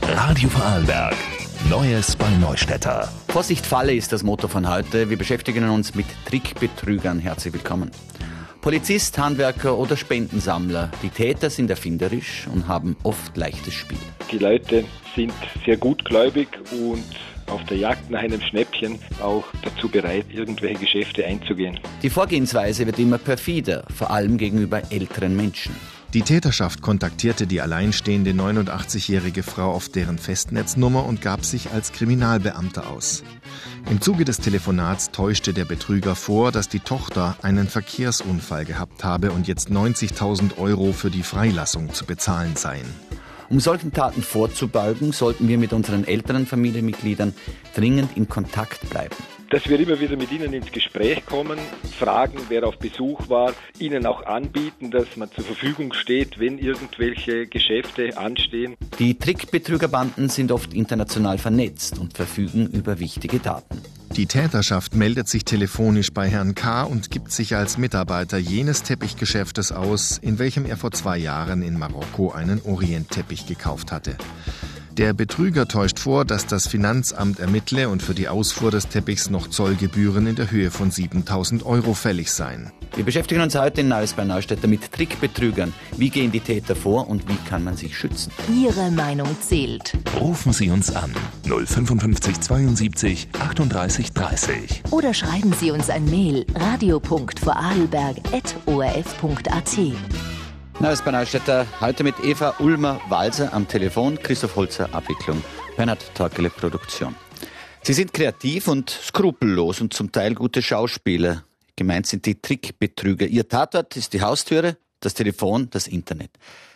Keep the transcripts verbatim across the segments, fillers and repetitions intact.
Radio Vorarlberg. Neues bei Neustädter. Vorsicht, Falle ist das Motto von heute. Wir beschäftigen uns mit Trickbetrügern. Herzlich willkommen. Polizist, Handwerker oder Spendensammler. Die Täter sind erfinderisch und haben oft leichtes Spiel. Die Leute sind sehr gutgläubig und auf der Jagd nach einem Schnäppchen auch dazu bereit, irgendwelche Geschäfte einzugehen. Die Vorgehensweise wird immer perfider, vor allem gegenüber älteren Menschen. Die Täterschaft kontaktierte die alleinstehende neunundachtzigjährige Frau auf deren Festnetznummer und gab sich als Kriminalbeamter aus. Im Zuge des Telefonats täuschte der Betrüger vor, dass die Tochter einen Verkehrsunfall gehabt habe und jetzt neunzigtausend Euro für die Freilassung zu bezahlen seien. Um solchen Taten vorzubeugen, sollten wir mit unseren älteren Familienmitgliedern dringend in Kontakt bleiben. Dass wir immer wieder mit ihnen ins Gespräch kommen, fragen, wer auf Besuch war, ihnen auch anbieten, dass man zur Verfügung steht, wenn irgendwelche Geschäfte anstehen. Die Trickbetrügerbanden sind oft international vernetzt und verfügen über wichtige Daten. Die Täterschaft meldet sich telefonisch bei Herrn K. und gibt sich als Mitarbeiter jenes Teppichgeschäftes aus, in welchem er vor zwei Jahren in Marokko einen Orientteppich gekauft hatte. Der Betrüger täuscht vor, dass das Finanzamt ermittle und für die Ausfuhr des Teppichs noch Zollgebühren in der Höhe von siebentausend Euro fällig seien. Wir beschäftigen uns heute in Neues bei Neustädter mit Trickbetrügern. Wie gehen die Täter vor und wie kann man sich schützen? Ihre Meinung zählt. Rufen Sie uns an null fünfundfünfzig zweiundsiebzig achtunddreißig dreißig. Oder schreiben Sie uns ein Mail radio punkt vorarlberg at o r f punkt a t. Neues bei Neustädter, heute mit Eva Ulmer-Walser am Telefon, Christoph Holzer Abwicklung, Bernhard Torkele Produktion. Sie sind kreativ und skrupellos und zum Teil gute Schauspieler. Gemeint sind die Trickbetrüger. Ihr Tatort ist die Haustüre, das Telefon, das Internet.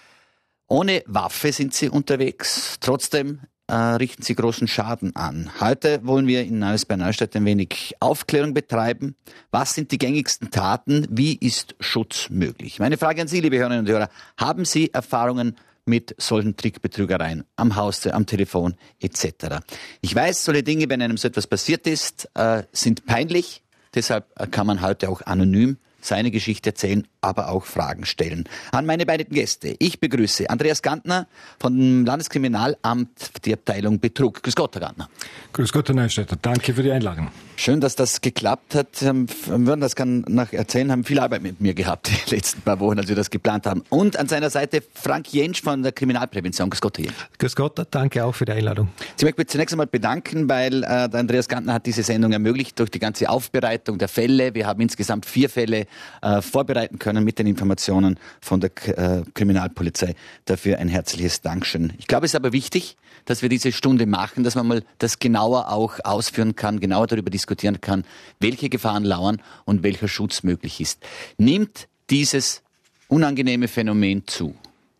Ohne Waffe sind sie unterwegs, trotzdem äh, richten sie großen Schaden an. Heute wollen wir in Neues bei Neustädter ein wenig Aufklärung betreiben. Was sind die gängigsten Taten? Wie ist Schutz möglich? Meine Frage an Sie, liebe Hörerinnen und Hörer, haben Sie Erfahrungen mit solchen Trickbetrügereien am Haustür, am Telefon et cetera? Ich weiß, solche Dinge, wenn einem so etwas passiert ist, äh, sind peinlich. Deshalb kann man heute auch anonym seine Geschichte erzählen, aber auch Fragen stellen. An meine beiden Gäste. Ich begrüße Andreas Gantner vom Landeskriminalamt, die Abteilung Betrug. Grüß Gott, Herr Gantner. Grüß Gott, Herr Neustädter. Danke für die Einladung. Schön, dass das geklappt hat. Wir würden das kann nach erzählen, haben viel Arbeit mit mir gehabt die letzten paar Wochen, als wir das geplant haben. Und an seiner Seite Frank Jentsch von der Kriminalprävention. Grüß Gott, Herr Jentsch. Grüß Gott, danke auch für die Einladung. Ich möchte mich zunächst einmal bedanken, weil äh, der Andreas Gantner hat diese Sendung ermöglicht durch die ganze Aufbereitung der Fälle. Wir haben insgesamt vier Fälle äh, vorbereiten können mit den Informationen von der äh, Kriminalpolizei. Dafür ein herzliches Dankeschön. Ich glaube, es ist aber wichtig, dass wir diese Stunde machen, dass man mal das genauer auch ausführen kann, genauer darüber diskutieren kann, welche Gefahren lauern und welcher Schutz möglich ist. Nimmt dieses unangenehme Phänomen zu?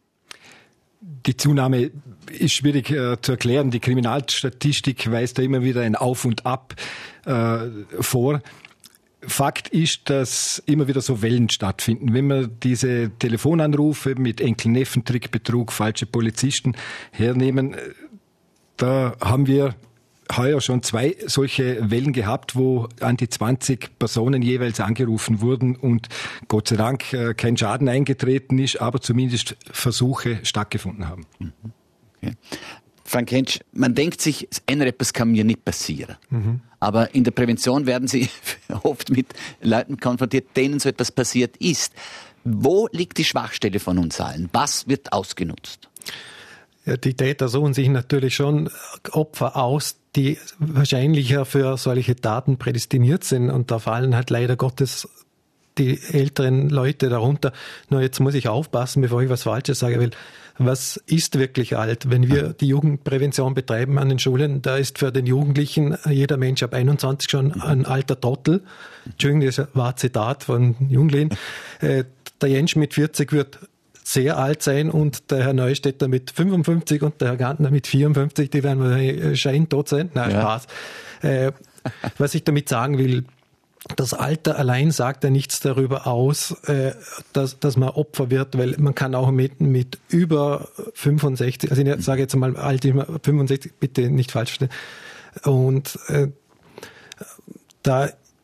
Die Zunahme ist schwierig äh, zu erklären. Die Kriminalstatistik weist da immer wieder ein Auf und Ab äh, vor. Fakt ist, dass immer wieder so Wellen stattfinden. Wenn wir diese Telefonanrufe mit Enkel-Neffen, Trickbetrug, falsche Polizisten hernehmen, da haben wir heuer schon zwei solche Wellen gehabt, wo an die zwanzig Personen jeweils angerufen wurden und Gott sei Dank kein Schaden eingetreten ist, aber zumindest Versuche stattgefunden haben. Okay. Frank Jentsch, man denkt sich, etwas kann mir nicht passieren. Mhm. Aber in der Prävention werden Sie oft mit Leuten konfrontiert, denen so etwas passiert ist. Wo liegt die Schwachstelle von uns allen? Was wird ausgenutzt? Ja, die Täter suchen sich natürlich schon Opfer aus, die wahrscheinlicher für solche Taten prädestiniert sind. Und da fallen halt leider Gottes die älteren Leute darunter. Nur jetzt muss ich aufpassen, bevor ich was Falsches sage, weil was ist wirklich alt? Wenn wir die Jugendprävention betreiben an den Schulen, da ist für den Jugendlichen jeder Mensch ab einundzwanzig schon ein alter Trottel. Entschuldigung, das war ein Zitat von Junglin. Der Jentsch mit vierzig wird sehr alt sein und der Herr Neustädter mit fünfundfünfzig und der Herr Gantner mit vierundfünfzig, die werden wahrscheinlich scheintot sein. Nein, ja. Spaß. Äh, was ich damit sagen will, das Alter allein sagt ja nichts darüber aus, äh, dass, dass man Opfer wird, weil man kann auch mit, mit über fünfundsechzig, also ich sage jetzt mal alt, fünfundsechzig, bitte nicht falsch verstehen, und äh, da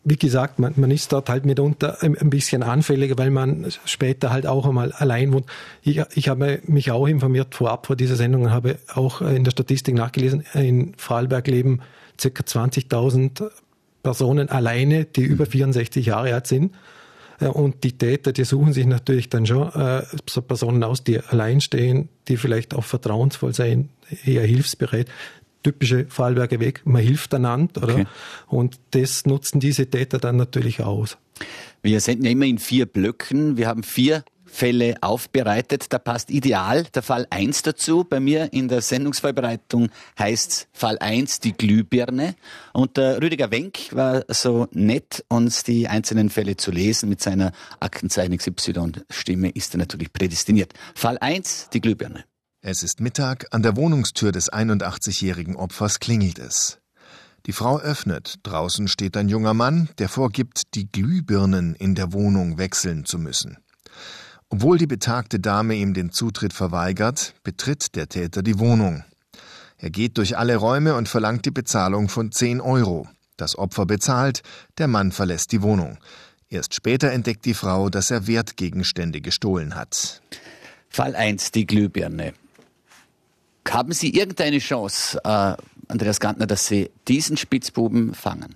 wie gesagt, man, man ist dort halt mitunter ein, ein bisschen anfälliger, weil man später halt auch einmal allein wohnt. Ich, ich habe mich auch informiert vorab vor dieser Sendung und habe auch in der Statistik nachgelesen, in Vorarlberg leben ca. zwanzigtausend Personen alleine, die über vierundsechzig Jahre alt sind. Und die Täter, die suchen sich natürlich dann schon äh, so Personen aus, die allein stehen, die vielleicht auch vertrauensvoll sein, eher hilfsbereit. Typische Vorarlberger Weg, man hilft einander, oder? Okay. Und das nutzen diese Täter dann natürlich aus. Wir senden ja immer in vier Blöcken. Wir haben vier Fälle aufbereitet. Da passt ideal der Fall eins dazu. Bei mir in der Sendungsvorbereitung heißt Fall eins die Glühbirne. Und der Rüdiger Wenk war so nett, uns die einzelnen Fälle zu lesen. Mit seiner Aktenzeichen X Y-Stimme ist er natürlich prädestiniert. Fall eins, die Glühbirne. Es ist Mittag, an der Wohnungstür des einundachtzigjährigen Opfers klingelt es. Die Frau öffnet, draußen steht ein junger Mann, der vorgibt, die Glühbirnen in der Wohnung wechseln zu müssen. Obwohl die betagte Dame ihm den Zutritt verweigert, betritt der Täter die Wohnung. Er geht durch alle Räume und verlangt die Bezahlung von zehn Euro. Das Opfer bezahlt, der Mann verlässt die Wohnung. Erst später entdeckt die Frau, dass er Wertgegenstände gestohlen hat. Fall eins, die Glühbirne. Haben Sie irgendeine Chance, äh, Andreas Gantner, dass Sie diesen Spitzbuben fangen?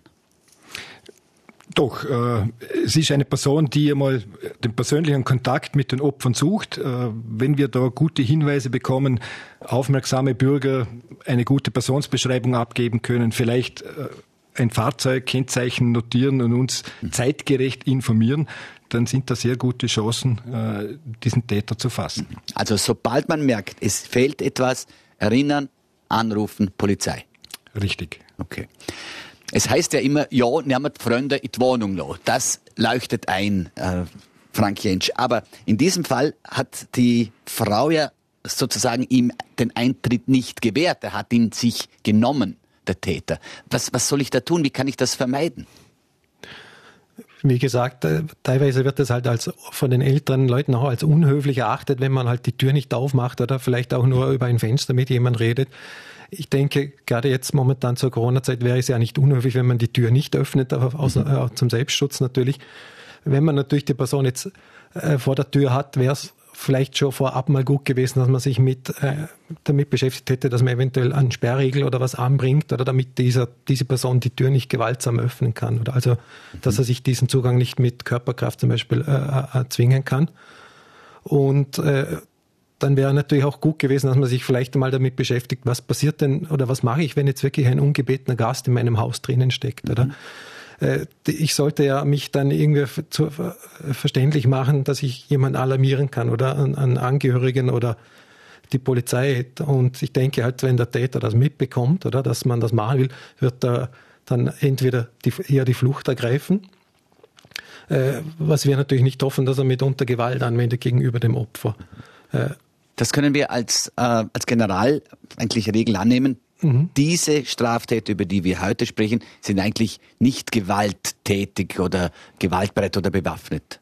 Doch, äh, es ist eine Person, die einmal den persönlichen Kontakt mit den Opfern sucht. Äh, wenn wir da gute Hinweise bekommen, aufmerksame Bürger eine gute Personsbeschreibung abgeben können, vielleicht äh, ein Fahrzeug, Kennzeichen notieren und uns zeitgerecht informieren, dann sind da sehr gute Chancen, äh, diesen Täter zu fassen. Also sobald man merkt, es fehlt etwas, erinnern, anrufen, Polizei. Richtig. Okay. Es heißt ja immer, ja, nehmen wir die Freunde in die Wohnung noch. Das leuchtet ein, äh, Frank Jentsch. Aber in diesem Fall hat die Frau ja sozusagen ihm den Eintritt nicht gewährt. Er hat ihn sich genommen, der Täter. Was, was soll ich da tun? Wie kann ich das vermeiden? Wie gesagt, teilweise wird das halt als von den älteren Leuten auch als unhöflich erachtet, wenn man halt die Tür nicht aufmacht oder vielleicht auch nur über ein Fenster mit jemandem redet. Ich denke, gerade jetzt momentan zur Corona-Zeit wäre es ja nicht unhöflich, wenn man die Tür nicht öffnet, aber aus, äh, zum Selbstschutz natürlich. Wenn man natürlich die Person jetzt äh, vor der Tür hat, wäre es vielleicht schon vorab mal gut gewesen, dass man sich mit, äh, damit beschäftigt hätte, dass man eventuell einen Sperrriegel oder was anbringt oder damit dieser, diese Person die Tür nicht gewaltsam öffnen kann. Oder also, dass er sich diesen Zugang nicht mit Körperkraft zum Beispiel äh, erzwingen kann. Und äh, dann wäre natürlich auch gut gewesen, dass man sich vielleicht mal damit beschäftigt, was passiert denn oder was mache ich, wenn jetzt wirklich ein ungebetener Gast in meinem Haus drinnen steckt, oder? Mhm. Ich sollte ja mich dann irgendwie zu, verständlich machen, dass ich jemanden alarmieren kann oder einen Angehörigen oder die Polizei. Und ich denke halt, wenn der Täter das mitbekommt oder dass man das machen will, wird er dann entweder die, eher die Flucht ergreifen, äh, was wir natürlich nicht hoffen, dass er mitunter Gewalt anwendet gegenüber dem Opfer. Äh, das können wir als, äh, als General eigentlich Regel annehmen. Mhm. Diese Straftäter, über die wir heute sprechen, sind eigentlich nicht gewalttätig oder gewaltbereit oder bewaffnet.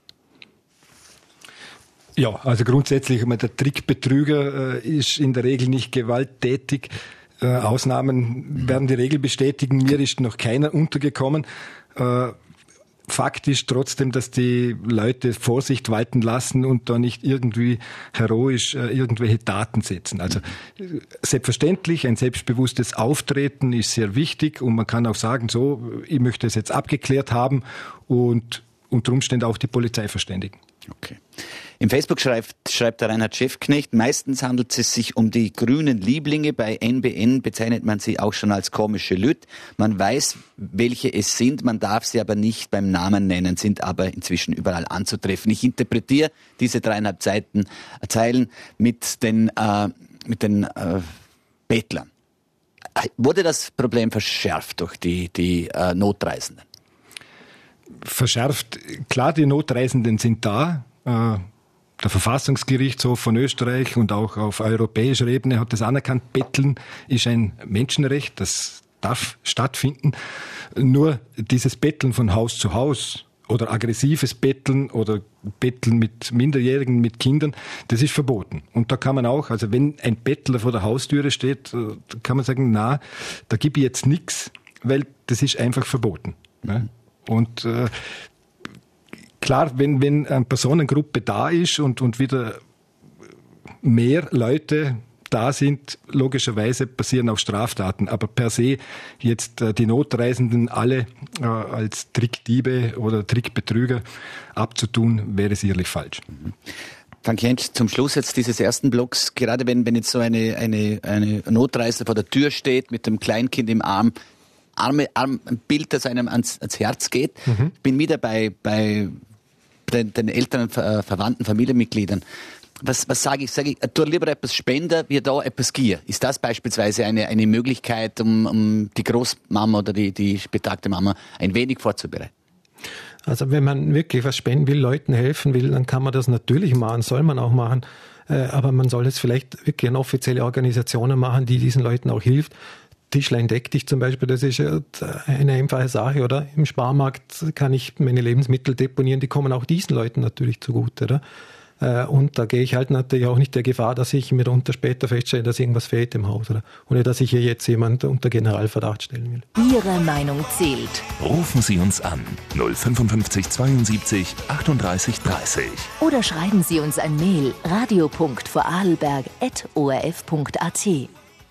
Ja, also grundsätzlich, der Trickbetrüger äh, ist in der Regel nicht gewalttätig. Äh, Ausnahmen werden die Regel bestätigen. Mir ist noch keiner untergekommen. Äh, Fakt ist trotzdem, dass die Leute Vorsicht walten lassen und da nicht irgendwie heroisch äh, irgendwelche Taten setzen. Also äh, selbstverständlich, ein selbstbewusstes Auftreten ist sehr wichtig und man kann auch sagen, so, ich möchte es jetzt abgeklärt haben und unter Umständen auch die Polizei verständigen. Okay. Im Facebook schreibt, schreibt der Reinhard Schäfknecht, meistens handelt es sich um die grünen Lieblinge. Bei N B N bezeichnet man sie auch schon als komische Lüt. Man weiß, welche es sind, man darf sie aber nicht beim Namen nennen, sind aber inzwischen überall anzutreffen. Ich interpretiere diese dreieinhalb Seiten, äh, Zeilen mit den, äh, mit den äh, Bettlern. Wurde das Problem verschärft durch die, die äh, Notreisenden? Verschärft, klar, die Notreisenden sind da. Äh, Der Verfassungsgerichtshof von Österreich und auch auf europäischer Ebene hat das anerkannt. Betteln ist ein Menschenrecht, das darf stattfinden. Nur dieses Betteln von Haus zu Haus oder aggressives Betteln oder Betteln mit Minderjährigen, mit Kindern, das ist verboten. Und da kann man auch, also wenn ein Bettler vor der Haustüre steht, kann man sagen, na, da gebe ich jetzt nichts, weil das ist einfach verboten. Ne? Und äh, klar, wenn, wenn eine Personengruppe da ist und, und wieder mehr Leute da sind, logischerweise passieren auch Straftaten. Aber per se jetzt äh, die Notreisenden alle äh, als Trickdiebe oder Trickbetrüger abzutun, wäre sicherlich falsch. Mhm. Frank Jentsch, zum Schluss jetzt dieses ersten Blocks, gerade wenn, wenn jetzt so eine, eine, eine Notreise vor der Tür steht mit dem Kleinkind im Arm, Arme, Arm, ein Bild, das einem ans, ans Herz geht. Mhm. Bin wieder bei, bei den, den Eltern, äh, Verwandten, Familienmitgliedern. Was, was sage ich? Sage ich, tu lieber etwas Spender, wie da etwas Gier. Ist das beispielsweise eine, eine Möglichkeit, um, um die Großmama oder die, die betagte Mama ein wenig vorzubereiten? Also wenn man wirklich was spenden will, Leuten helfen will, dann kann man das natürlich machen, soll man auch machen. Aber man soll es vielleicht wirklich an offizielle Organisationen machen, die diesen Leuten auch hilft. Tischlein deck dich zum Beispiel, das ist eine einfache Sache, oder? Im Sparmarkt kann ich meine Lebensmittel deponieren, die kommen auch diesen Leuten natürlich zugute, oder? Und da gehe ich halt natürlich auch nicht der Gefahr, dass ich mitunter später feststelle, dass irgendwas fehlt im Haus, oder? Ohne dass ich hier jetzt jemand unter Generalverdacht stellen will. Ihre Meinung zählt. Rufen Sie uns an null fünfundfünfzig zweiundsiebzig achtunddreißig dreißig. Oder schreiben Sie uns ein Mail radio punkt vorarlberg at o r f punkt a t.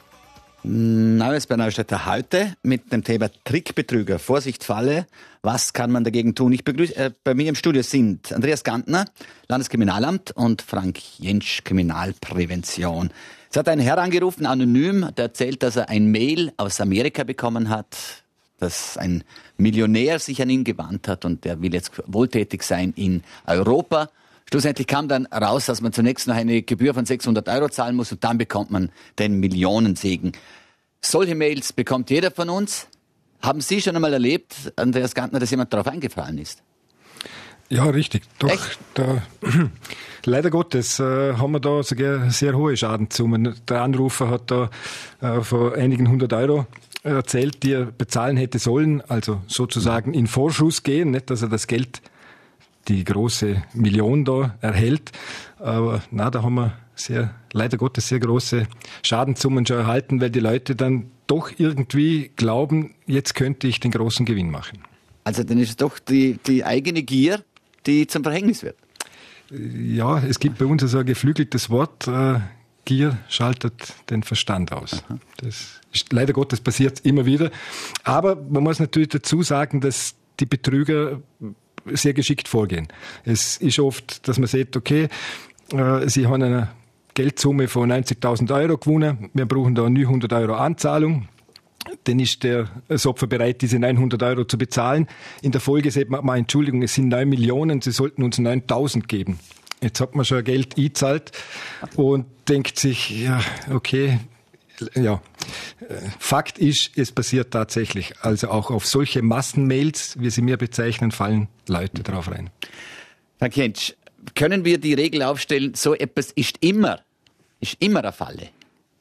Neues bei Neustädter heute mit dem Thema Trickbetrüger. Vorsicht, Falle. Was kann man dagegen tun? Ich begrüße, äh, bei mir im Studio sind Andreas Gantner, Landeskriminalamt, und Frank Jentsch, Kriminalprävention. Es hat ein Herr angerufen, anonym, der erzählt, dass er ein Mail aus Amerika bekommen hat, dass ein Millionär sich an ihn gewandt hat und der will jetzt wohltätig sein in Europa. Schlussendlich kam dann raus, dass man zunächst noch eine Gebühr von sechshundert Euro zahlen muss und dann bekommt man den Millionensegen. Solche Mails bekommt jeder von uns. Haben Sie schon einmal erlebt, Andreas Gantner, dass jemand darauf eingefallen ist? Ja, richtig. Doch, Echt? da, leider Gottes äh, haben wir da sogar sehr hohe Schadenssummen. Der Anrufer hat da äh, vor einigen hundert Euro erzählt, die er bezahlen hätte sollen, also sozusagen in Vorschuss gehen, nicht, dass er das Geld, die große Million da erhält. Aber na, da haben wir sehr, leider Gottes sehr große Schadenssummen schon erhalten, weil die Leute dann doch irgendwie glauben, jetzt könnte ich den großen Gewinn machen. Also dann ist es doch die, die eigene Gier, die zum Verhängnis wird. Ja, es gibt bei uns so ein geflügeltes Wort, äh, Gier schaltet den Verstand aus. Aha. Das ist, leider Gottes passiert immer wieder. Aber man muss natürlich dazu sagen, dass die Betrüger sehr geschickt vorgehen. Es ist oft, dass man sieht, okay, äh, sie haben eine Geldsumme von neunzigtausend Euro gewonnen, wir brauchen da neunhundert Euro Anzahlung. Dann ist der Opfer bereit, diese neunhundert Euro zu bezahlen. In der Folge sagt man, mal, Entschuldigung, es sind neun Millionen, Sie sollten uns neuntausend geben. Jetzt hat man schon Geld eingezahlt und denkt sich, ja, okay, ja. Fakt ist, es passiert tatsächlich. Also auch auf solche Massenmails, wie sie mir bezeichnen, fallen Leute drauf rein. Herr Jentsch, können wir die Regel aufstellen, so etwas ist immer, ist immer eine Falle?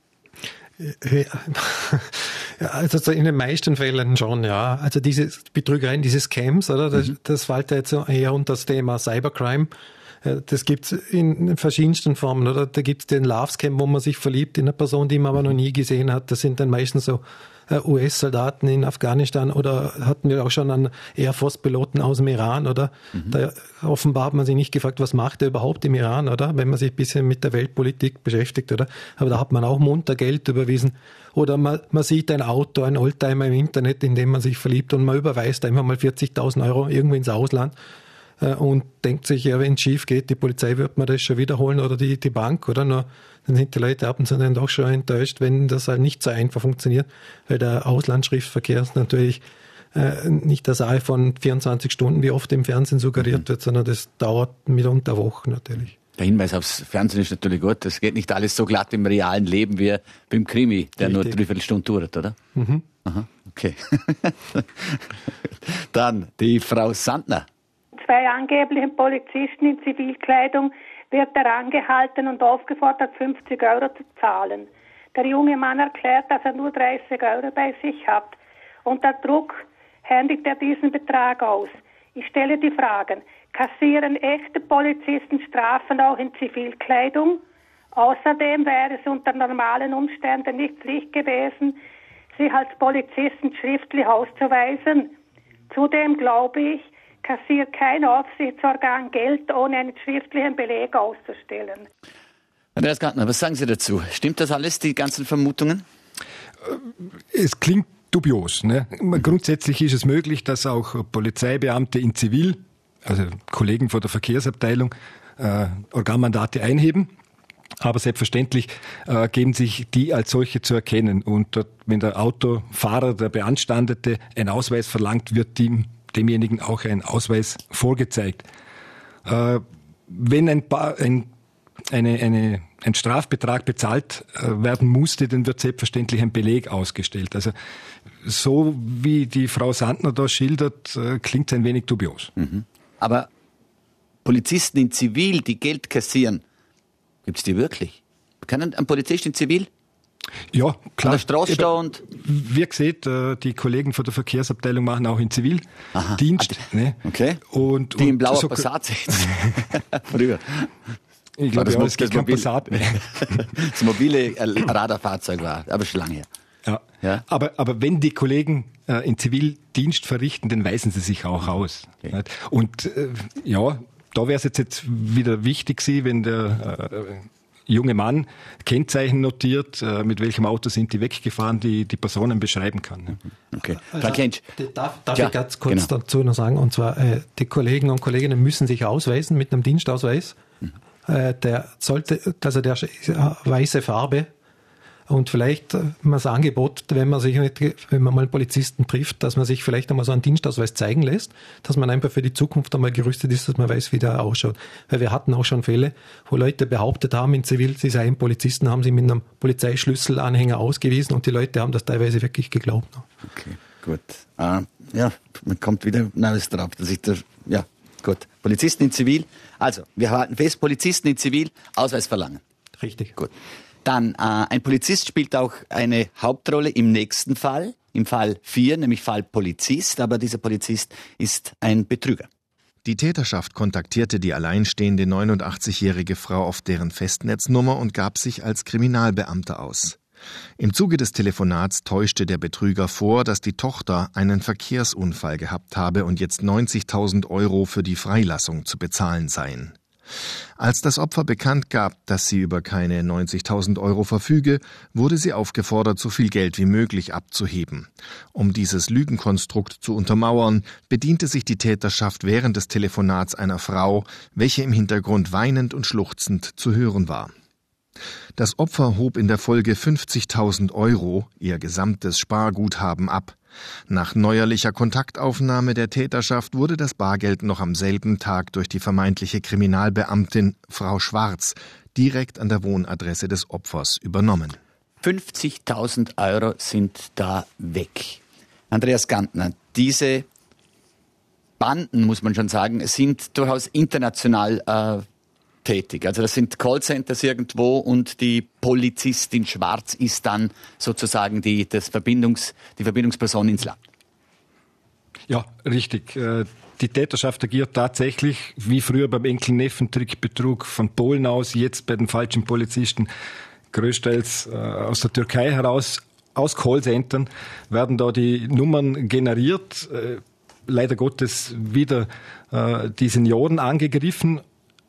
Ja, also in den meisten Fällen schon, ja. Also diese Betrügereien, diese Scams, oder? Das, mhm. das fällt ja jetzt eher unter das Thema Cybercrime. Das gibt's in verschiedensten Formen, oder? Da gibt's den Love-Scam, wo man sich verliebt in eine Person, die man aber noch nie gesehen hat. Das sind dann meistens so U S-Soldaten in Afghanistan, oder hatten wir auch schon einen Air Force-Piloten aus dem Iran, oder? Mhm. Da offenbar hat man sich nicht gefragt, was macht er überhaupt im Iran, oder? Wenn man sich ein bisschen mit der Weltpolitik beschäftigt, oder? Aber da hat man auch munter Geld überwiesen. Oder man, man sieht ein Auto, ein Oldtimer im Internet, in dem man sich verliebt, und man überweist einfach mal vierzigtausend Euro irgendwo ins Ausland und denkt sich, ja, wenn es schief geht, die Polizei wird mir das schon wiederholen oder die, die Bank, oder? Nur, dann sind die Leute ab und zu dann doch schon enttäuscht, wenn das halt nicht so einfach funktioniert, weil der Auslandsschriftverkehr ist natürlich äh, nicht der Sache von vierundzwanzig Stunden, wie oft im Fernsehen suggeriert mhm. wird, sondern das dauert mitunter Wochen natürlich. Der Hinweis aufs Fernsehen ist natürlich gut. Das geht nicht alles so glatt im realen Leben wie beim Krimi, der Richtig. nur dreiviertel Stunde dauert, oder? Mhm. Aha, okay. Dann die Frau Sandner. Zwei angebliche Polizisten in Zivilkleidung wird er angehalten und aufgefordert, fünfzig Euro zu zahlen. Der junge Mann erklärt, dass er nur dreißig Euro bei sich hat. Unter Druck händigt er diesen Betrag aus. Ich stelle die Fragen: Kassieren echte Polizisten Strafen auch in Zivilkleidung? Außerdem wäre es unter normalen Umständen nicht Pflicht gewesen, sich als Polizisten schriftlich auszuweisen. Zudem glaube ich, kassiert kein Aufsichtsorgan Geld, ohne einen schriftlichen Beleg auszustellen. Andreas Gantner, was sagen Sie dazu? Stimmt das alles, die ganzen Vermutungen? Es klingt dubios. Ne? Grundsätzlich ist es möglich, dass auch Polizeibeamte in Zivil, also Kollegen von der Verkehrsabteilung, äh, Organmandate einheben. Aber selbstverständlich äh, geben sich die als solche zu erkennen. Und dort, wenn der Autofahrer, der Beanstandete, einen Ausweis verlangt, wird dem, demjenigen auch ein Ausweis vorgezeigt. Äh, wenn ein, pa- ein, eine, eine, ein Strafbetrag bezahlt äh, werden musste, dann wird selbstverständlich ein Beleg ausgestellt. Also so wie die Frau Sandner da schildert, äh, klingt es ein wenig dubios. Mhm. Aber Polizisten in Zivil, die Geld kassieren, gibt es die wirklich? Kann ein Polizist in Zivil? Ja, klar. An der Straße stehen und... Wie gesagt, die Kollegen von der Verkehrsabteilung machen auch in Zivil Aha. Dienst. Ah, ne? Okay. Und, die und im blauen so, Passat sitzen. Früher. Ich glaube, ja, es gibt kein Passat mehr. Das mobile Radarfahrzeug war, aber schon lange her. Ja. Ja. Aber, aber wenn die Kollegen äh, in Zivildienst verrichten, dann weisen sie sich auch aus. Okay. Und äh, ja, da wäre es jetzt, jetzt wieder wichtig gewesen, wenn der äh, junge Mann Kennzeichen notiert, äh, mit welchem Auto sind die weggefahren, die die Personen beschreiben kann. Ne? Okay. Also, darf darf ja, ich ganz kurz genau. dazu noch sagen, und zwar, äh, die Kollegen und Kolleginnen müssen sich ausweisen mit einem Dienstausweis. Mhm. Äh, der sollte, also der weiße Farbe. Und vielleicht äh, mal das Angebot, wenn man sich mit, wenn man mal Polizisten trifft, dass man sich vielleicht einmal so einen Dienstausweis zeigen lässt, dass man einfach für die Zukunft einmal gerüstet ist, dass man weiß, wie der ausschaut. Weil wir hatten auch schon Fälle, wo Leute behauptet haben, in Zivil, sie seien Polizisten, haben sie mit einem Polizeischlüsselanhänger ausgewiesen und die Leute haben das teilweise wirklich geglaubt. Okay, gut. Ah, ja, man kommt wieder Neues drauf, dass ich da, ja, gut. Polizisten in Zivil, also, wir halten fest, Polizisten in Zivil, Ausweis verlangen. Richtig. Gut. Dann, äh, ein Polizist spielt auch eine Hauptrolle im nächsten Fall, im Fall vier, nämlich Fall Polizist, aber dieser Polizist ist ein Betrüger. Die Täterschaft kontaktierte die alleinstehende neunundachtzigjährige Frau auf deren Festnetznummer und gab sich als Kriminalbeamter aus. Im Zuge des Telefonats täuschte der Betrüger vor, dass die Tochter einen Verkehrsunfall gehabt habe und jetzt neunzigtausend Euro für die Freilassung zu bezahlen seien. Als das Opfer bekannt gab, dass sie über keine neunzigtausend Euro verfüge, wurde sie aufgefordert, so viel Geld wie möglich abzuheben. Um dieses Lügenkonstrukt zu untermauern, bediente sich die Täterschaft während des Telefonats einer Frau, welche im Hintergrund weinend und schluchzend zu hören war. Das Opfer hob in der Folge fünfzigtausend Euro, ihr gesamtes Sparguthaben, ab. Nach neuerlicher Kontaktaufnahme der Täterschaft wurde das Bargeld noch am selben Tag durch die vermeintliche Kriminalbeamtin Frau Schwarz direkt an der Wohnadresse des Opfers übernommen. fünfzigtausend Euro sind da weg. Andreas Gantner, diese Banden, muss man schon sagen, sind durchaus international äh, tätig. Also das sind Callcenters irgendwo und die Polizistin Schwarz ist dann sozusagen die, das Verbindungs, die Verbindungsperson ins Land. Ja, richtig. Die Täterschaft agiert tatsächlich, wie früher beim Enkel-Neffen-Trickbetrug von Polen aus, jetzt bei den falschen Polizisten, größtenteils aus der Türkei heraus, aus Callcentern werden da die Nummern generiert. Leider Gottes wieder die Senioren angegriffen.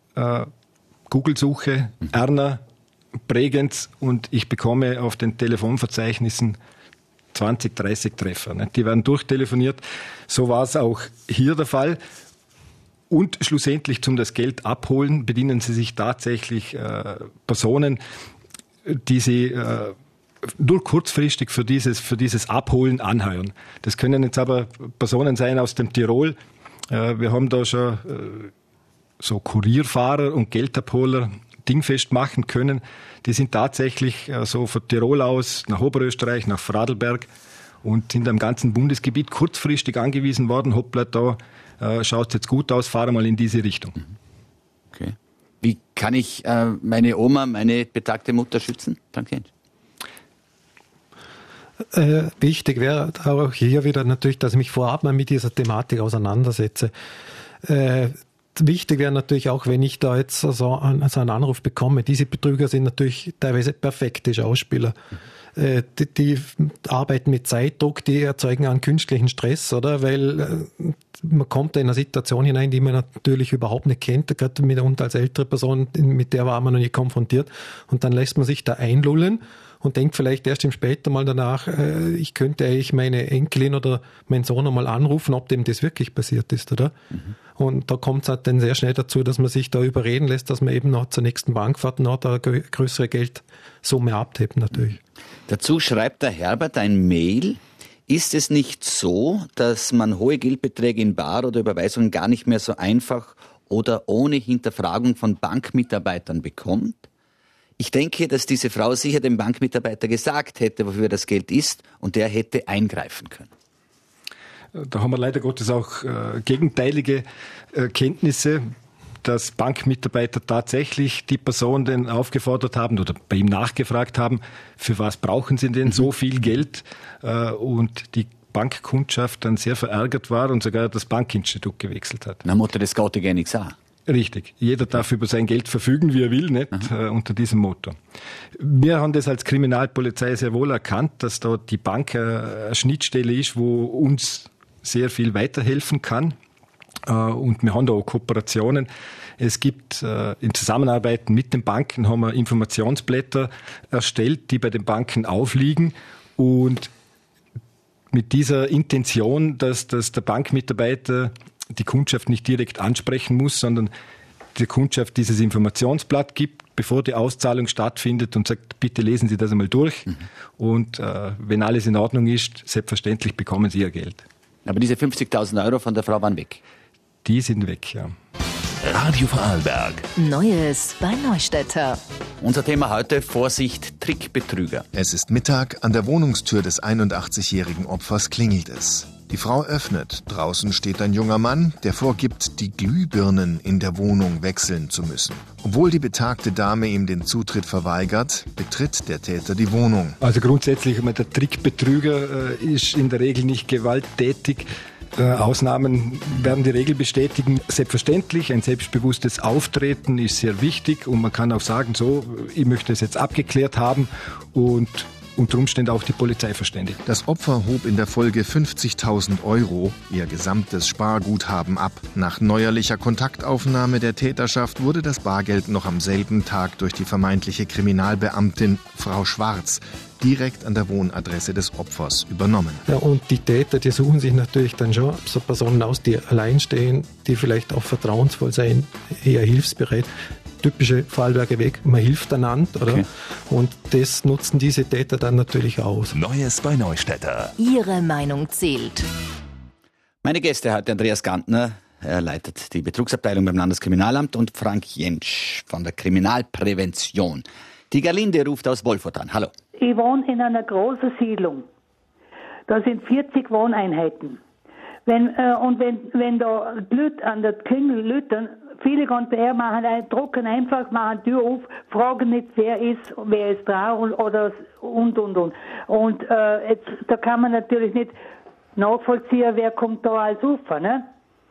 Google-Suche, Erna, Bregenz und ich bekomme auf den Telefonverzeichnissen zwanzig, dreißig Treffer. Ne? Die werden durchtelefoniert. So war es auch hier der Fall. Und schlussendlich zum das Geld abholen bedienen sie sich tatsächlich äh, Personen, die sie äh, nur kurzfristig für dieses, für dieses Abholen anheuern. Das können jetzt aber Personen sein aus dem Tirol. Äh, wir haben da schon äh, so Kurierfahrer und Geldabholer dingfest machen können. Die sind tatsächlich äh, so von Tirol aus nach Oberösterreich, nach Vorarlberg und sind am ganzen Bundesgebiet kurzfristig angewiesen worden. Hoppla, da äh, schaut es jetzt gut aus, fahre mal in diese Richtung. Okay. Wie kann ich äh, meine Oma, meine betagte Mutter schützen? Danke. Äh, wichtig wäre auch hier wieder natürlich, dass ich mich vorab mal mit dieser Thematik auseinandersetze. Äh, Wichtig wäre natürlich auch, wenn ich da jetzt so einen, so einen Anruf bekomme, diese Betrüger sind natürlich teilweise perfekte Schauspieler. äh, die, die arbeiten mit Zeitdruck, die erzeugen einen künstlichen Stress, oder? Weil äh, man kommt in eine Situation hinein, die man natürlich überhaupt nicht kennt, gerade mitunter als ältere Person, mit der war man noch nie konfrontiert, und dann lässt man sich da einlullen und denkt vielleicht erst im später mal danach, äh, ich könnte eigentlich meine Enkelin oder meinen Sohn einmal anrufen, ob dem das wirklich passiert ist, oder? Mhm. Und da kommt es halt dann sehr schnell dazu, dass man sich da überreden lässt, dass man eben noch zur nächsten Bank fährt und noch eine größere Geldsumme abhebt natürlich. Mhm. Dazu schreibt der Herbert ein Mail. Ist es nicht so, dass man hohe Geldbeträge in Bar oder Überweisungen gar nicht mehr so einfach oder ohne Hinterfragung von Bankmitarbeitern bekommt? Ich denke, dass diese Frau sicher dem Bankmitarbeiter gesagt hätte, wofür das Geld ist, und der hätte eingreifen können. Da haben wir leider Gottes auch äh, gegenteilige äh, Kenntnisse, dass Bankmitarbeiter tatsächlich die Person denn aufgefordert haben oder bei ihm nachgefragt haben, für was brauchen sie denn so viel Geld, äh, und die Bankkundschaft dann sehr verärgert war und sogar das Bankinstitut gewechselt hat. Na Mutter, das geht ja nichts an. Richtig. Jeder darf über sein Geld verfügen, wie er will, nicht äh, unter diesem Motto. Wir haben das als Kriminalpolizei sehr wohl erkannt, dass da die Bank äh, eine Schnittstelle ist, wo uns sehr viel weiterhelfen kann. Äh, und wir haben da auch Kooperationen. Es gibt äh, in Zusammenarbeit mit den Banken haben wir Informationsblätter erstellt, die bei den Banken aufliegen, und mit dieser Intention, dass, dass der Bankmitarbeiter die Kundschaft nicht direkt ansprechen muss, sondern der Kundschaft dieses Informationsblatt gibt, bevor die Auszahlung stattfindet, und sagt, bitte lesen Sie das einmal durch. Mhm. Und äh, wenn alles in Ordnung ist, selbstverständlich bekommen Sie Ihr Geld. Aber diese fünfzigtausend Euro von der Frau waren weg? Die sind weg, ja. Radio Vorarlberg. Neues bei Neustädter. Unser Thema heute: Vorsicht, Trickbetrüger. Es ist Mittag, an der Wohnungstür des einundachtzigjährigen Opfers klingelt es. Die Frau öffnet. Draußen steht ein junger Mann, der vorgibt, die Glühbirnen in der Wohnung wechseln zu müssen. Obwohl die betagte Dame ihm den Zutritt verweigert, betritt der Täter die Wohnung. Also grundsätzlich, der Trickbetrüger äh, ist in der Regel nicht gewalttätig. Äh, Ausnahmen werden die Regel bestätigen. Selbstverständlich, ein selbstbewusstes Auftreten ist sehr wichtig, und man kann auch sagen, so, ich möchte es jetzt abgeklärt haben, und unter Umständen auch die Polizei verständigt. Das Opfer hob in der Folge fünfzigtausend Euro, ihr gesamtes Sparguthaben, ab. Nach neuerlicher Kontaktaufnahme der Täterschaft wurde das Bargeld noch am selben Tag durch die vermeintliche Kriminalbeamtin Frau Schwarz direkt an der Wohnadresse des Opfers übernommen. Ja, und die Täter, die suchen sich natürlich dann schon so Personen aus, die allein stehen, die vielleicht auch vertrauensvoll sein, eher hilfsbereit. Typische Vorarlberger Weg, man hilft einander, oder? Okay. Und das nutzen diese Täter dann natürlich aus. Neues bei Neustädter. Ihre Meinung zählt. Meine Gäste heute: Andreas Gantner, er leitet die Betrugsabteilung beim Landeskriminalamt, und Frank Jentsch von der Kriminalprävention. Die Gerlinde ruft aus Wolfurt an. Hallo. Ich wohne in einer großen Siedlung. Da sind vierzig Wohneinheiten. Wenn, äh, und wenn, wenn da Leute an der Klingel lütern, viele gehen daher, machen, drucken einfach, machen die Tür auf, fragen nicht, wer ist, wer ist dran, und, oder, und, und, und. Und äh, jetzt, da kann man natürlich nicht nachvollziehen, wer kommt da als Opfer, ne?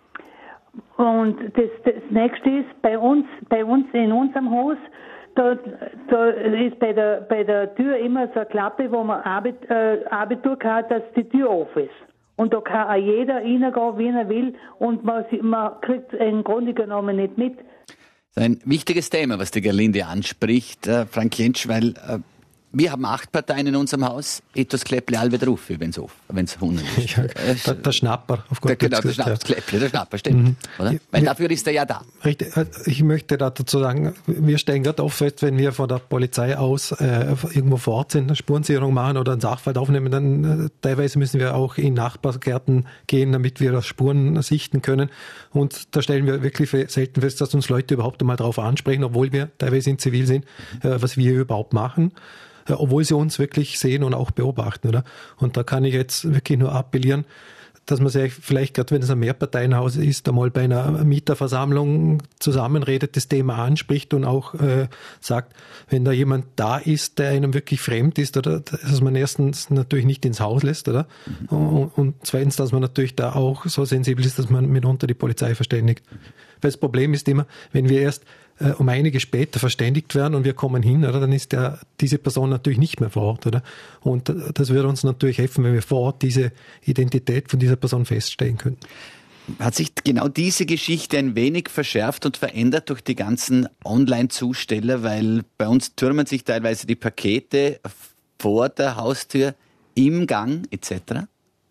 Und das, das Nächste ist, bei uns, bei uns in unserem Haus, da, da ist bei der, bei der Tür immer so eine Klappe, wo man Arbeit, äh, Arbeit tun kann, dass die Tür auf ist. Und da kann auch jeder reingehen, wie er will, und man, man kriegt es im Grunde genommen nicht mit. Das ist ein wichtiges Thema, was die Gerlinde anspricht, äh, Frank Jentsch, weil äh, wir haben acht Parteien in unserem Haus, etwas Kläppli alle drauf, wenn es wenn es Hunden ist. Ja, der, der Schnapper. Auf der, genau, der Schnapper, das Kläppli, der Schnapper, stimmt. Mhm. Oder? Weil ja, dafür ist er ja da. Richtig. Ich möchte da dazu sagen, wir stehen gerade oft fest, wenn wir von der Polizei aus äh, irgendwo vor Ort sind, eine Spurensicherung machen oder einen Sachverhalt aufnehmen, dann äh, teilweise müssen wir auch in Nachbargärten gehen, damit wir Spuren sichten können. Und da stellen wir wirklich selten fest, dass uns Leute überhaupt einmal darauf ansprechen, obwohl wir teilweise in Zivil sind, äh, was wir überhaupt machen. Obwohl sie uns wirklich sehen und auch beobachten, oder? Und da kann ich jetzt wirklich nur appellieren, dass man sich vielleicht, gerade wenn es ein Mehrparteienhaus ist, einmal bei einer Mieterversammlung zusammenredet, das Thema anspricht und auch äh, sagt, wenn da jemand da ist, der einem wirklich fremd ist, oder dass man erstens natürlich nicht ins Haus lässt, oder? Mhm. Und, und zweitens, dass man natürlich da auch so sensibel ist, dass man mitunter die Polizei verständigt. Weil das Problem ist immer, wenn wir erst äh, um einige später verständigt werden und wir kommen hin, oder, dann ist der, diese Person natürlich nicht mehr vor Ort. Oder? Und das würde uns natürlich helfen, wenn wir vor Ort diese Identität von dieser Person feststellen können. Hat sich genau diese Geschichte ein wenig verschärft und verändert durch die ganzen Online-Zusteller, weil bei uns türmen sich teilweise die Pakete vor der Haustür, im Gang et cetera?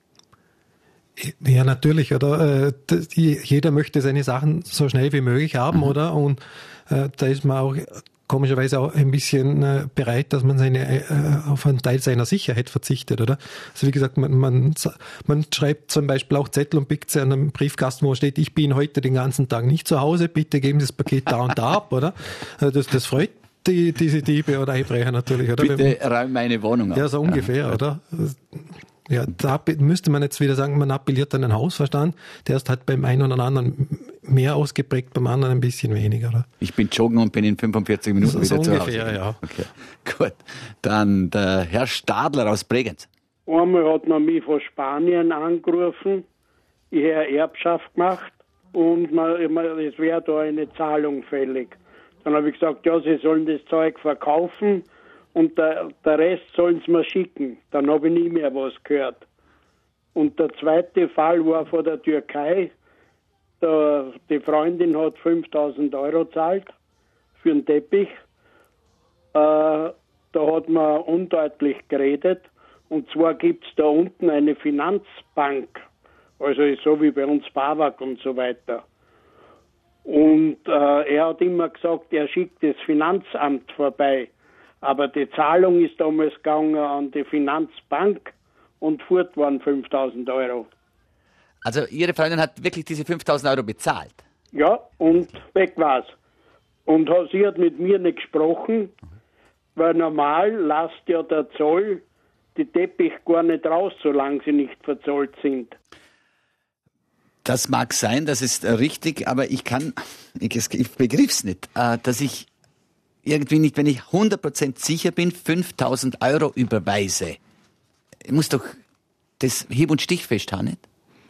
Ja, natürlich, oder? Jeder möchte seine Sachen so schnell wie möglich haben, mhm. oder? Und äh, da ist man auch komischerweise auch ein bisschen äh, bereit, dass man seine äh, auf einen Teil seiner Sicherheit verzichtet, oder? Also wie gesagt, man, man, man schreibt zum Beispiel auch Zettel und pickt sie an einem Briefkasten, wo steht, ich bin heute den ganzen Tag nicht zu Hause, bitte geben Sie das Paket da und da ab, oder? Das, das freut die, diese Diebe oder Einbrecher natürlich, oder? Bitte räum meine Wohnung auf. Ja, so ungefähr, ja. oder? Ja, da müsste man jetzt wieder sagen, man appelliert an den Hausverstand. Der ist halt beim einen oder anderen mehr ausgeprägt, beim anderen ein bisschen weniger. Oder? Ich bin joggen und bin in fünfundvierzig Minuten so, wieder so zu ungefähr, Hause. Ja. Okay, gut. Dann der Herr Stadler aus Bregenz. Einmal hat man mich von Spanien angerufen. Ich habe eine Erbschaft gemacht und man, es wäre da eine Zahlung fällig. Dann habe ich gesagt, ja, Sie sollen das Zeug verkaufen. Und der, der Rest sollen sie mir schicken. Dann habe ich nie mehr was gehört. Und der zweite Fall war von der Türkei. Der, die Freundin hat fünftausend Euro gezahlt für einen Teppich. Äh, da hat man undeutlich geredet. Und zwar gibt es da unten eine Finanzbank. Also so wie bei uns BAWAG und so weiter. Und äh, er hat immer gesagt, er schickt das Finanzamt vorbei. Aber die Zahlung ist damals gegangen an die Finanzbank und fort waren fünftausend Euro. Also Ihre Freundin hat wirklich diese fünftausend Euro bezahlt? Ja, und weg war's. Und sie hat mit mir nicht gesprochen, weil normal lasst ja der Zoll die Teppich gar nicht raus, solange sie nicht verzollt sind. Das mag sein, das ist richtig, aber ich kann, ich, ich begriff's nicht, dass ich irgendwie nicht, wenn ich hundert Prozent sicher bin, fünftausend Euro überweise. Ich muss doch das hieb- und stichfest haben, nicht?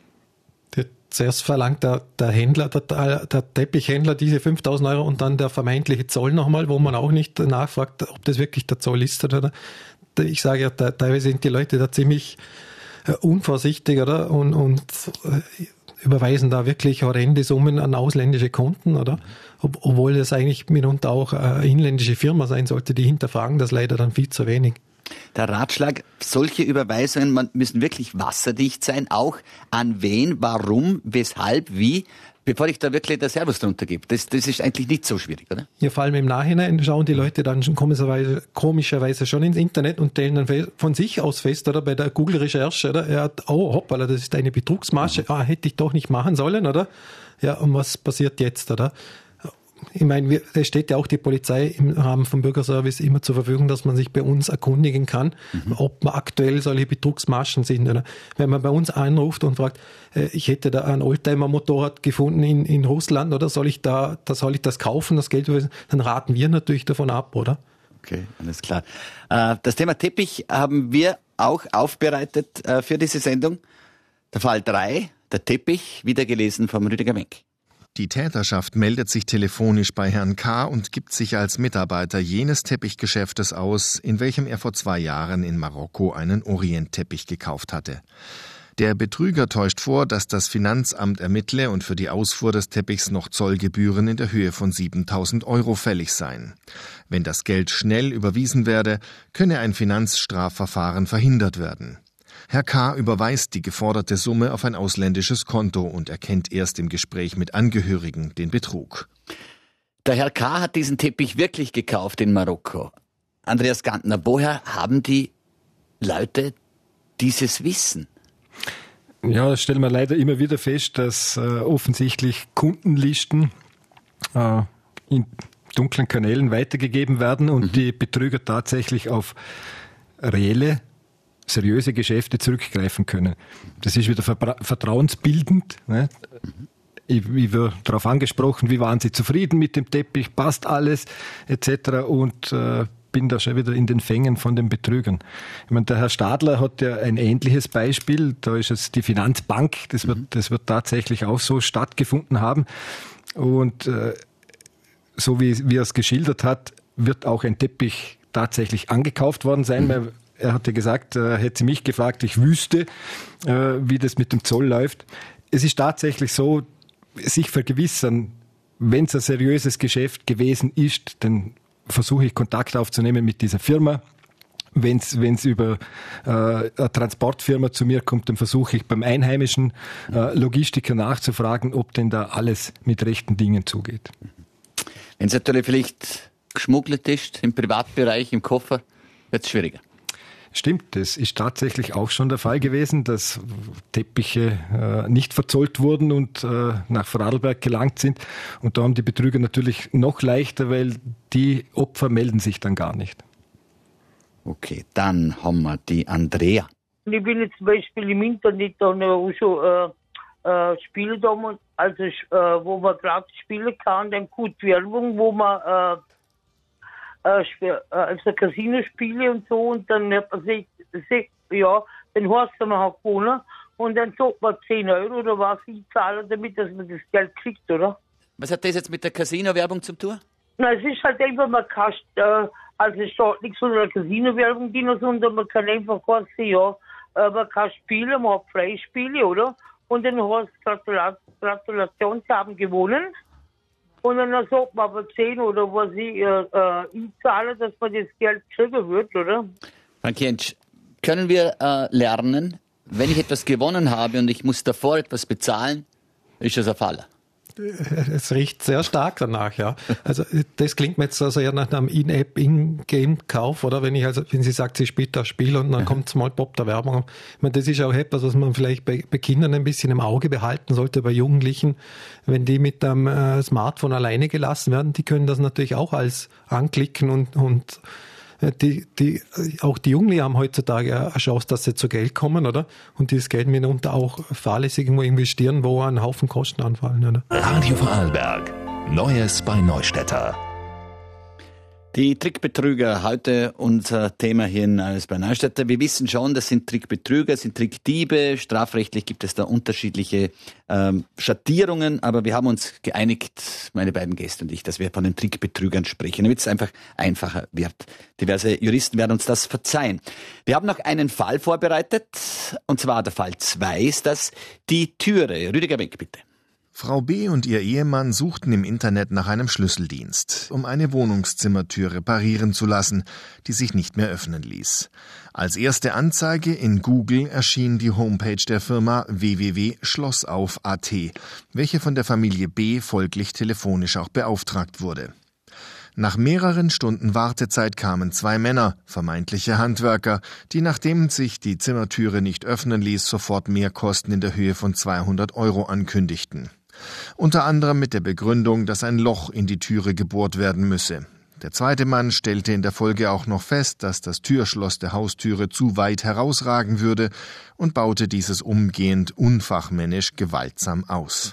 Zuerst verlangt der, der Händler, der, der Teppichhändler diese fünftausend Euro und dann der vermeintliche Zoll nochmal, wo man auch nicht nachfragt, ob das wirklich der Zoll ist oder. Ich sage ja, da, teilweise sind die Leute da ziemlich äh, unvorsichtig, oder? Und, und äh, überweisen da wirklich horrende Summen an ausländische Konten, oder? Ob, obwohl das eigentlich mitunter auch eine inländische Firma sein sollte, die hinterfragen das leider dann viel zu wenig. Der Ratschlag, solche Überweisungen müssen wirklich wasserdicht sein, auch an wen, warum, weshalb, wie, bevor ich da wirklich der Servus drunter gebe. Das, das ist eigentlich nicht so schwierig, oder? Ja, vor allem im Nachhinein schauen die Leute dann schon komischerweise, komischerweise schon ins Internet und stellen dann von sich aus fest, oder bei der Google-Recherche, oder? Er hat, oh hoppala, das ist eine Betrugsmasche, ah, hätte ich doch nicht machen sollen, oder? Ja, und was passiert jetzt, oder? Ich meine, es steht ja auch die Polizei im Rahmen vom Bürgerservice immer zur Verfügung, dass man sich bei uns erkundigen kann, mhm. ob man aktuell solche Betrugsmaschen sind. Oder wenn man bei uns anruft und fragt, äh, ich hätte da ein Oldtimer-Motorrad gefunden in, in Russland, oder soll ich da, da soll ich das kaufen, das Geld überweisen, dann raten wir natürlich davon ab, oder? Okay, alles klar. Äh, das Thema Teppich haben wir auch aufbereitet äh, für diese Sendung. Der Fall drei, der Teppich, wieder gelesen vom Rüdiger Wenk. Die Täterschaft meldet sich telefonisch bei Herrn K. und gibt sich als Mitarbeiter jenes Teppichgeschäftes aus, in welchem er vor zwei Jahren in Marokko einen Orientteppich gekauft hatte. Der Betrüger täuscht vor, dass das Finanzamt ermittle und für die Ausfuhr des Teppichs noch Zollgebühren in der Höhe von siebentausend Euro fällig seien. Wenn das Geld schnell überwiesen werde, könne ein Finanzstrafverfahren verhindert werden. Herr K. überweist die geforderte Summe auf ein ausländisches Konto und erkennt erst im Gespräch mit Angehörigen den Betrug. Der Herr K. hat diesen Teppich wirklich gekauft in Marokko. Andreas Gantner, woher haben die Leute dieses Wissen? Ja, das stellen wir leider immer wieder fest, dass äh, offensichtlich Kundenlisten äh, in dunklen Kanälen weitergegeben werden und mhm. die Betrüger tatsächlich auf reelle seriöse Geschäfte zurückgreifen können. Das ist wieder verbra- vertrauensbildend. Ne? Ich, ich war darauf angesprochen, wie waren Sie zufrieden mit dem Teppich, passt alles, et cetera. Und äh, bin da schon wieder in den Fängen von den Betrügern. Ich meine, der Herr Stadler hat ja ein ähnliches Beispiel. Da ist es die Finanzbank. Das wird, das wird tatsächlich auch so stattgefunden haben. Und äh, so wie, wie er es geschildert hat, wird auch ein Teppich tatsächlich angekauft worden sein. Mhm. Er hatte gesagt, er hätte mich gefragt, ich wüsste, wie das mit dem Zoll läuft. Es ist tatsächlich so, sich vergewissern, wenn es ein seriöses Geschäft gewesen ist, dann versuche ich Kontakt aufzunehmen mit dieser Firma. Wenn es über äh, eine Transportfirma zu mir kommt, dann versuche ich beim einheimischen äh, Logistiker nachzufragen, ob denn da alles mit rechten Dingen zugeht. Wenn es natürlich vielleicht geschmuggelt ist, im Privatbereich, im Koffer, wird es schwieriger. Stimmt, das ist tatsächlich auch schon der Fall gewesen, dass Teppiche äh, nicht verzollt wurden und äh, nach Vorarlberg gelangt sind. Und da haben die Betrüger natürlich noch leichter, weil die Opfer melden sich dann gar nicht. Okay, dann haben wir die Andrea. Ich bin jetzt zum Beispiel im Internet dann auch schon äh, äh, Spiele da, also äh, wo man gratis spielen kann, dann gut Werbung, wo man äh, äh, also Casino-Spiele und so, und dann hat man sich, sich ja, dann heißt es, man hat gewonnen und dann sagt man zehn Euro oder was ich zahle, damit dass man das Geld kriegt, oder? Was hat das jetzt mit der Casino-Werbung zu tun? Na, es ist halt einfach, man kann, äh, also es steht nichts von der Casino-Werbung drin, sondern man kann einfach sagen, ja, äh, man kann spielen, man hat Freispiele, oder? Und dann heißt es Gratula- Gratulation, Sie haben gewonnen. Und dann sagt man aber zehn oder was ich, äh, äh, ich zahle, dass man das Geld kriegen wird, oder? Frank Jentsch, können wir äh, lernen, wenn ich etwas gewonnen habe und ich muss davor etwas bezahlen, ist das ein Fall? Es riecht sehr stark danach, ja. Also das klingt mir jetzt also eher nach einem In-App, In-Game-Kauf, oder? Wenn ich also, wenn sie sagt, sie spielt das Spiel und dann ja. kommt mal Pop der Werbung. Ich meine, das ist auch etwas, was man vielleicht bei, bei Kindern ein bisschen im Auge behalten sollte, bei Jugendlichen. Wenn die mit dem äh, Smartphone alleine gelassen werden, die können das natürlich auch als anklicken und, und Die, die, auch die Jugendlichen haben heutzutage eine Chance, dass sie zu Geld kommen, oder? Und dieses Geld mitunter auch fahrlässig irgendwo investieren, wo ein Haufen Kosten anfallen, oder? Radio Vorarlberg. Neues bei Neustädter. Die Trickbetrüger, heute unser Thema hier in Neues bei Neustädter. Wir wissen schon, das sind Trickbetrüger, das sind Trickdiebe. Strafrechtlich gibt es da unterschiedliche ähm, Schattierungen, aber wir haben uns geeinigt, meine beiden Gäste und ich, dass wir von den Trickbetrügern sprechen, damit es einfach einfacher wird. Diverse Juristen werden uns das verzeihen. Wir haben noch einen Fall vorbereitet, und zwar der Fall zwei ist das, die Türe. Rüdiger Beck, bitte. Frau B. und ihr Ehemann suchten im Internet nach einem Schlüsseldienst, um eine Wohnungszimmertür reparieren zu lassen, die sich nicht mehr öffnen ließ. Als erste Anzeige in Google erschien die Homepage der Firma w w w punkt schlossauf punkt a t, welche von der Familie B. folglich telefonisch auch beauftragt wurde. Nach mehreren Stunden Wartezeit kamen zwei Männer, vermeintliche Handwerker, die, nachdem sich die Zimmertüre nicht öffnen ließ, sofort Mehrkosten in der Höhe von zweihundert Euro ankündigten. Unter anderem mit der Begründung, dass ein Loch in die Türe gebohrt werden müsse. Der zweite Mann stellte in der Folge auch noch fest, dass das Türschloss der Haustüre zu weit herausragen würde und baute dieses umgehend unfachmännisch gewaltsam aus.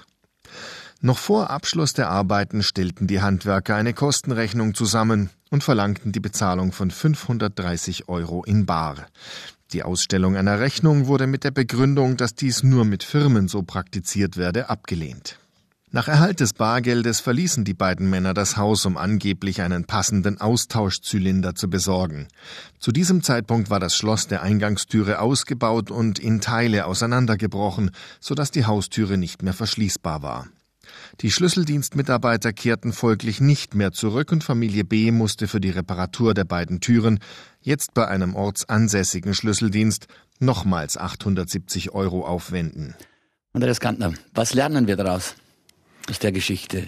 Noch vor Abschluss der Arbeiten stellten die Handwerker eine Kostenrechnung zusammen und verlangten die Bezahlung von fünfhundertdreißig Euro in bar. Die Ausstellung einer Rechnung wurde mit der Begründung, dass dies nur mit Firmen so praktiziert werde, abgelehnt. Nach Erhalt des Bargeldes verließen die beiden Männer das Haus, um angeblich einen passenden Austauschzylinder zu besorgen. Zu diesem Zeitpunkt war das Schloss der Eingangstüre ausgebaut und in Teile auseinandergebrochen, sodass die Haustüre nicht mehr verschließbar war. Die Schlüsseldienstmitarbeiter kehrten folglich nicht mehr zurück und Familie B. musste für die Reparatur der beiden Türen, jetzt bei einem ortsansässigen Schlüsseldienst, nochmals achthundertsiebzig Euro aufwenden. Andreas Gantner, was lernen wir daraus aus der Geschichte?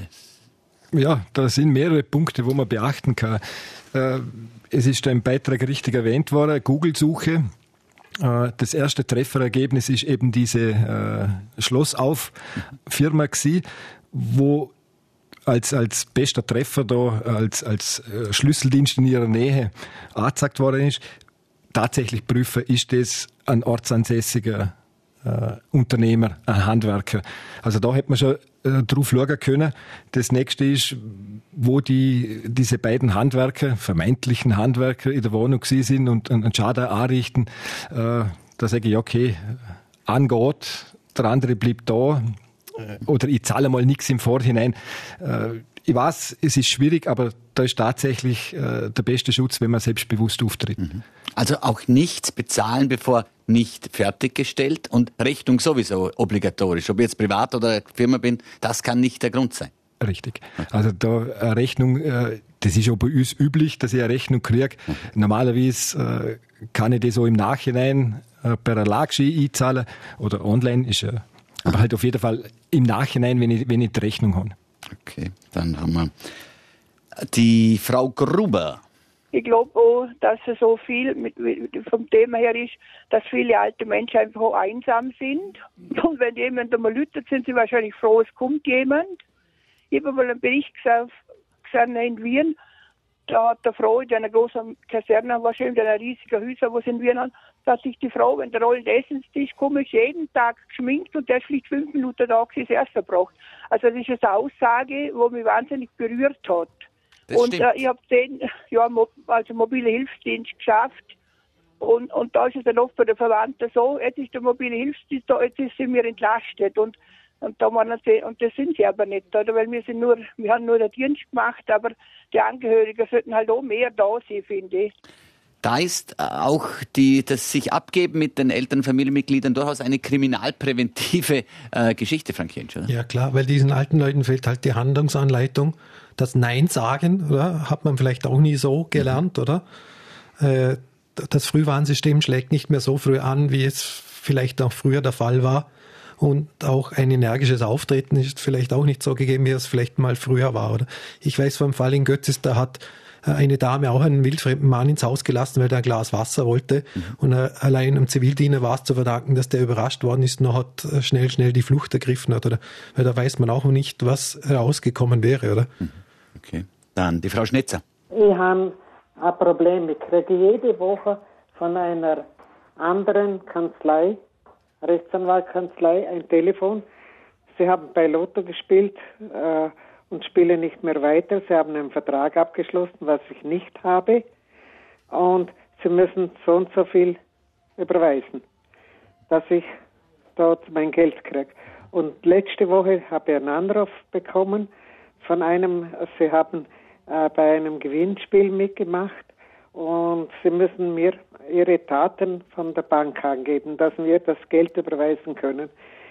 Ja, da sind mehrere Punkte, wo man beachten kann. Es ist im Beitrag richtig erwähnt worden, Google-Suche. Das erste Trefferergebnis ist eben diese äh, Schlossauf-Firma gewesen, wo als, als bester Treffer da, als, als äh, Schlüsseldienst in ihrer Nähe angezeigt worden ist. Tatsächlich prüfen, ist das ein ortsansässiger äh, Unternehmer, ein Handwerker. Also da hätte man schon äh, drauf schauen können. Das nächste ist, wo die, diese beiden Handwerker, vermeintlichen Handwerker in der Wohnung gewesen sind und einen Schaden anrichten. Äh, da sage ich, okay, angeht, der andere bleibt da. Oder ich zahle mal nichts im Vorhinein. Äh, ich weiß, es ist schwierig, aber da ist tatsächlich äh, der beste Schutz, wenn man selbstbewusst auftritt. Mhm. Also auch nichts bezahlen, bevor nicht fertiggestellt, und Rechnung sowieso obligatorisch. Ob ich jetzt privat oder Firma bin, das kann nicht der Grund sein. Richtig. Also da eine Rechnung, äh, das ist auch bei uns üblich, dass ich eine Rechnung kriege. Mhm. Normalerweise äh, kann ich das so im Nachhinein äh, per Lagschi einzahlen oder online ist ja, aber halt auf jeden Fall im Nachhinein, wenn ich, wenn ich die Rechnung habe. Okay, dann haben wir die Frau Gruber. Ich glaube auch, dass es so viel mit, vom Thema her ist, dass viele alte Menschen einfach auch einsam sind. Und wenn jemand einmal lüttet, sind sie wahrscheinlich froh, es kommt jemand. Ich habe mal einen Bericht gesehen in Wien. Da hat eine Frau in einer großen Kaserne, wahrscheinlich in einer riesigen Häuser, wo sie in Wien haben, da hat sich die Frau, wenn der rollende Essenstisch kommt, ist jeden Tag geschminkt und der ist vielleicht fünf Minuten da, ist erst verbracht. Also das ist eine Aussage, die mich wahnsinnig berührt hat. Das und äh, ich habe zehn Jahre also mobile Hilfsdienst geschafft. Und, und da ist es dann oft bei den Verwandten so, jetzt ist der mobile Hilfsdienst da, jetzt ist sie mir entlastet. Und, und, da waren sie, und das sind sie aber nicht, oder? Weil wir sind nur, wir haben nur den Dienst gemacht, aber die Angehörigen sollten halt auch mehr da sein, finde ich. Da ist auch die, das sich abgeben mit den Eltern, Familienmitgliedern durchaus eine kriminalpräventive äh, Geschichte, Frank Jentsch, oder? Ja klar, weil diesen alten Leuten fehlt halt die Handlungsanleitung. Das Nein sagen, oder? Hat man vielleicht auch nie so gelernt, mhm. oder? Äh, das Frühwarnsystem schlägt nicht mehr so früh an, wie es vielleicht auch früher der Fall war. Und auch ein energisches Auftreten ist vielleicht auch nicht so gegeben, wie es vielleicht mal früher war, oder? Ich weiß vom Fall in Götzis, da hat eine Dame auch einen wildfremden Mann ins Haus gelassen, weil der ein Glas Wasser wollte. Mhm. Und äh, allein einem Zivildiener war es zu verdanken, dass der überrascht worden ist und noch hat äh, schnell, schnell die Flucht ergriffen hat. Oder? Weil da weiß man auch nicht, was rausgekommen wäre, oder? Mhm. Okay. Dann die Frau Schnetzer. Ich habe ein Problem. Ich kriege jede Woche von einer anderen Kanzlei, Rechtsanwaltkanzlei, ein Telefon. Sie haben bei Lotto gespielt, äh, und spiele nicht mehr weiter. Sie haben einen Vertrag abgeschlossen, was ich nicht habe. Und sie müssen so und so viel überweisen, dass ich dort mein Geld kriege. Und letzte Woche habe ich einen Anruf bekommen von einem, sie haben äh, bei einem Gewinnspiel mitgemacht und sie müssen mir ihre Daten von der Bank angeben, dass wir das Geld überweisen können.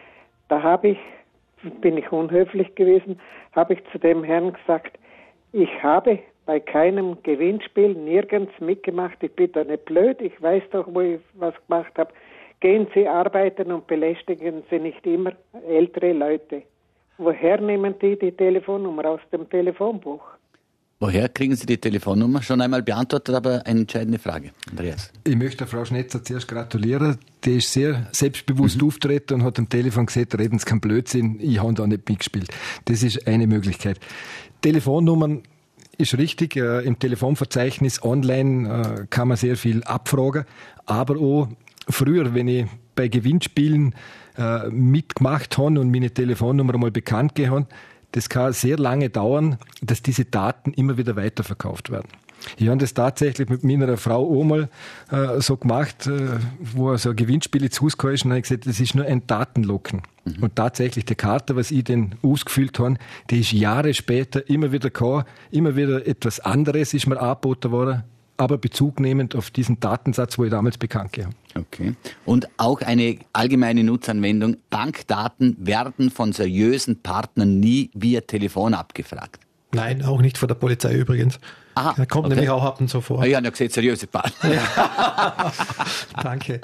Da habe ich bin ich unhöflich gewesen, habe ich zu dem Herrn gesagt, ich habe bei keinem Gewinnspiel nirgends mitgemacht, ich bin da nicht blöd, ich weiß doch, wo ich was gemacht habe. Gehen Sie arbeiten und belästigen Sie nicht immer ältere Leute. Woher nehmen die die Telefonnummer? Aus dem Telefonbuch. Woher kriegen Sie die Telefonnummer? Schon einmal beantwortet, aber eine entscheidende Frage. Andreas. Ich möchte Frau Schnetzer zuerst gratulieren. Die ist sehr selbstbewusst mhm. auftreten und hat am Telefon gesagt, reden Sie keinen Blödsinn, ich habe da nicht mitgespielt. Das ist eine Möglichkeit. Telefonnummern ist richtig. Äh, Im Telefonverzeichnis online äh, kann man sehr viel abfragen. Aber auch früher, wenn ich bei Gewinnspielen äh, mitgemacht habe und meine Telefonnummer mal bekannt gegeben habe, das kann sehr lange dauern, dass diese Daten immer wieder weiterverkauft werden. Ich habe das tatsächlich mit meiner Frau auch mal äh, so gemacht, äh, wo so ein Gewinnspiel ins Haus kam ist, und habe gesagt, das ist nur ein Datenlocken. Mhm. Und tatsächlich, die Karte, was ich dann ausgefüllt habe, die ist Jahre später immer wieder gekommen, immer wieder etwas anderes ist mir angeboten worden, aber bezugnehmend auf diesen Datensatz, wo ich damals bekannt gegeben habe. Okay. Und auch eine allgemeine Nutzanwendung. Bankdaten werden von seriösen Partnern nie via Telefon abgefragt. Nein, auch nicht von der Polizei übrigens. Aha, da kommt okay. nämlich auch ab und zu vor. Ah, ja, da gesagt, seriöse Partner. Ja. Danke.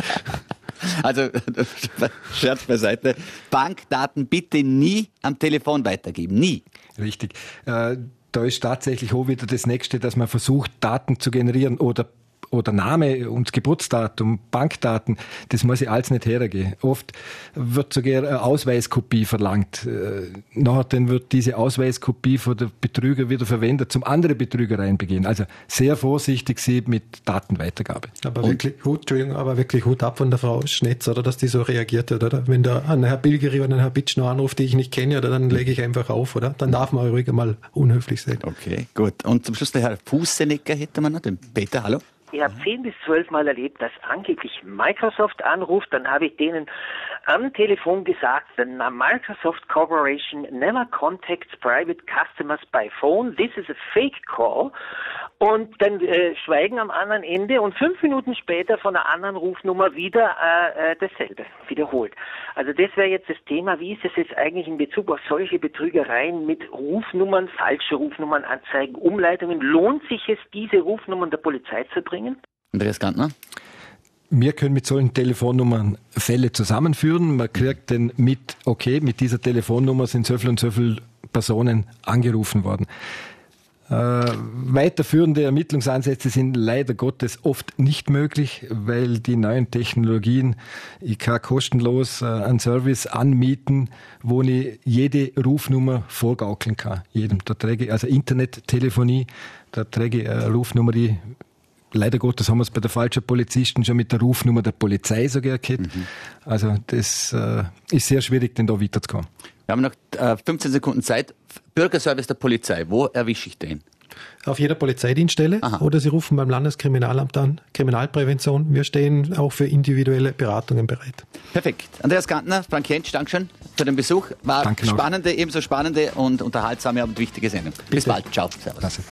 Also, Scherz beiseite. Bankdaten bitte nie am Telefon weitergeben. Nie. Richtig. Äh, Da ist tatsächlich auch wieder das Nächste, dass man versucht, Daten zu generieren oder oder Name und Geburtsdatum, Bankdaten, das muss ich alles nicht hergeben. Oft wird sogar eine Ausweiskopie verlangt. Nachher dann wird diese Ausweiskopie von der Betrüger wieder verwendet, zum andere Betrügereien begehen. Also sehr vorsichtig sein mit Datenweitergabe. Aber wirklich Hut, Entschuldigung, aber wirklich Hut ab von der Frau Schnetz, oder, dass die so reagiert hat, oder? Wenn da ein Herr Bilgeri oder ein Herr Bitsch noch anruft, die ich nicht kenne, oder, dann lege ich einfach auf, oder? Dann darf man ruhig mal unhöflich sein. Okay, gut. Und zum Schluss der Herr Fußenecker hätte man noch, den Peter, hallo? Ich habe zehn bis zwölf Mal erlebt, dass angeblich Microsoft anruft, dann habe ich denen am Telefon gesagt, the Microsoft Corporation never contacts private customers by phone. This is a fake call. Und dann äh, schweigen am anderen Ende und fünf Minuten später von einer anderen Rufnummer wieder äh, dasselbe, wiederholt. Also das wäre jetzt das Thema, wie ist es jetzt eigentlich in Bezug auf solche Betrügereien mit Rufnummern, falsche Rufnummern anzeigen, Umleitungen? Lohnt sich es, diese Rufnummern der Polizei zu bringen? Andreas Gantner? Wir können mit solchen Telefonnummern Fälle zusammenführen. Man kriegt dann mit, okay, mit dieser Telefonnummer sind so viel und so viele Personen angerufen worden. Äh, weiterführende Ermittlungsansätze sind leider Gottes oft nicht möglich, weil die neuen Technologien, ich kann kostenlos äh, einen Service anmieten, wo ich jede Rufnummer vorgaukeln kann. Jedem. Da träge ich, also Internettelefonie, da träge ich eine Rufnummer, die leider Gottes haben wir es bei der falschen Polizisten schon mit der Rufnummer der Polizei sogar erkannt. Mhm. Also das äh, ist sehr schwierig, denn da weiterzukommen. Wir haben noch äh, fünfzehn Sekunden Zeit. Bürgerservice der Polizei, wo erwische ich den? Auf jeder Polizeidienststelle. Aha. Oder Sie rufen beim Landeskriminalamt an. Kriminalprävention. Wir stehen auch für individuelle Beratungen bereit. Perfekt. Andreas Gantner, Frank Jentsch, Dankeschön für den Besuch. War Danke spannende, noch. ebenso spannende und unterhaltsame und wichtige Sendung. Bis Bitte. Bald. Ciao. Servus.